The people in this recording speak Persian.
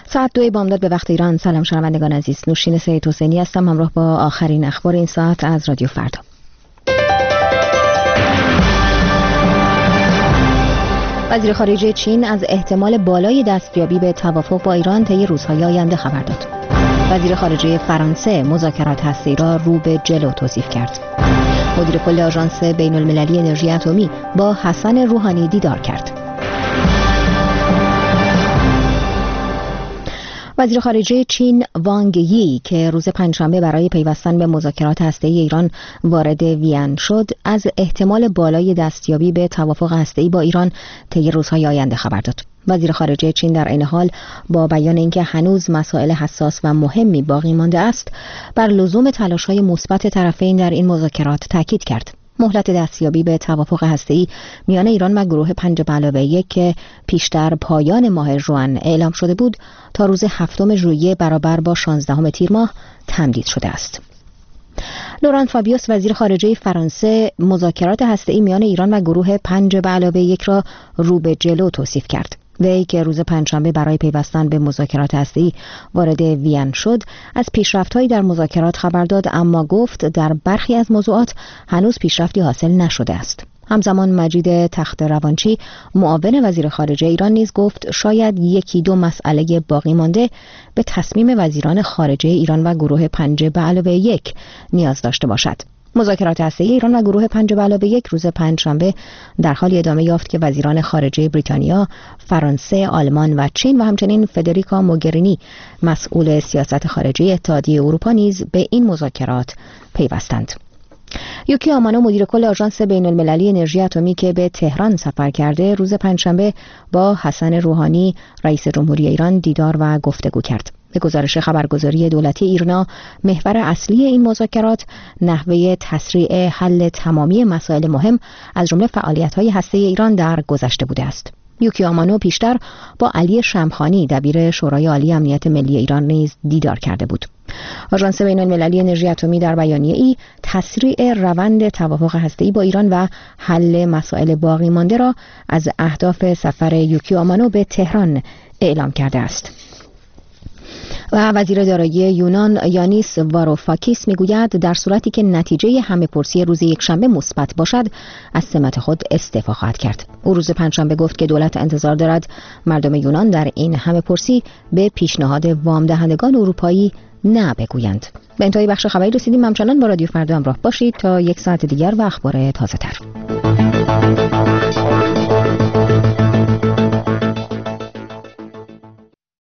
ساعت 2 بامداد به وقت ایران. سلام شنوندگان عزیز، نوشین سید حسینی هستم همراه با آخرین اخبار این ساعت از رادیو فردا. وزیر خارجه چین از احتمال بالای دستیابی به توافق با ایران طی روزهای آینده خبر داد. وزیر خارجه فرانسه مذاکرات هسته‌ای را رو به جلو توصیف کرد. مدیر کل آژانس بین‌المللی انرژی اتمی با حسن روحانی دیدار کرد. وزیر خارجه چین وانگ یی که روز پنجشنبه برای پیوستن به مذاکرات هسته‌ای ایران وارد وین شد، از احتمال بالای دستیابی به توافق هسته‌ای با ایران طی روزهای آینده خبر داد. وزیر خارجه چین در عین حال با بیان اینکه هنوز مسائل حساس و مهمی باقی مانده است، بر لزوم تلاش‌های مثبت طرفین در این مذاکرات تاکید کرد. مهلت دستیابی به توافق هسته‌ای میان ایران و گروه 5+1 که پیشتر پایان ماه ژوئن اعلام شده بود، تا روز 7 ژوئیه برابر با 16 تیر ماه تمدید شده است. لوران فابیوس وزیر خارجه فرانسه مذاکرات هسته‌ای میان ایران و گروه 5+1 را رو به جلو توصیف کرد. وی که روز پنجشنبه برای پیوستن به مذاکرات هسته‌ای وارد وین شد، از پیشرفت‌هایی در مذاکرات خبر داد، اما گفت در برخی از موضوعات هنوز پیشرفتی حاصل نشده است. همزمان مجید تخت روانچی معاون وزیر خارجه ایران نیز گفت شاید 1-2 مسئله باقی مانده به تصمیم وزیران خارجه ایران و گروه 5+1 نیاز داشته باشد. مذاکرات هسته‌ای ایران و گروه 5+1 روز پنجشنبه در حال ادامه یافت که وزیران خارجه بریتانیا، فرانسه، آلمان و چین و همچنین فدریکا موگرینی مسئول سیاست خارجی اتحادیه اروپا نیز به این مذاکرات پیوستند. یوکی آمانو مدیر کل آژانس بین‌المللی انرژی اتمی که به تهران سفر کرده، روز پنجشنبه با حسن روحانی رئیس جمهوری ایران دیدار و گفتگو کرد. به گزارش خبرگزاری دولتی ایرنا، محور اصلی این مذاکرات نحوه تسریع حل تمامی مسائل مهم از جمله فعالیت‌های هسته‌ای ایران در گذشته بوده است. یوکی آمانو پیشتر با علی شمخانی دبیر شورای عالی امنیت ملی ایران نیز دیدار کرده بود. آژانس بین‌المللی انرژی اتمی در بیانیه‌ای تسریع روند توافق هسته‌ای با ایران و حل مسائل باقی مانده را از اهداف سفر یوکی آمانو به تهران اعلام کرده است. و وزیر دارایی یونان یانیس واروفاکیس میگوید در صورتی که نتیجه همه‌پرسی روز یکشنبه مثبت باشد، از سمت خود استعفا خواهد کرد. او روز پنجشنبه گفت که دولت انتظار دارد مردم یونان در این همه‌پرسی به پیشنهاد وام دهندگان اروپایی نه بگویند. به انتهای بخش خبری رسیدیم. همچنان با رادیو فردا همراه باشید تا 1 ساعت دیگر و اخبار تازه‌تر.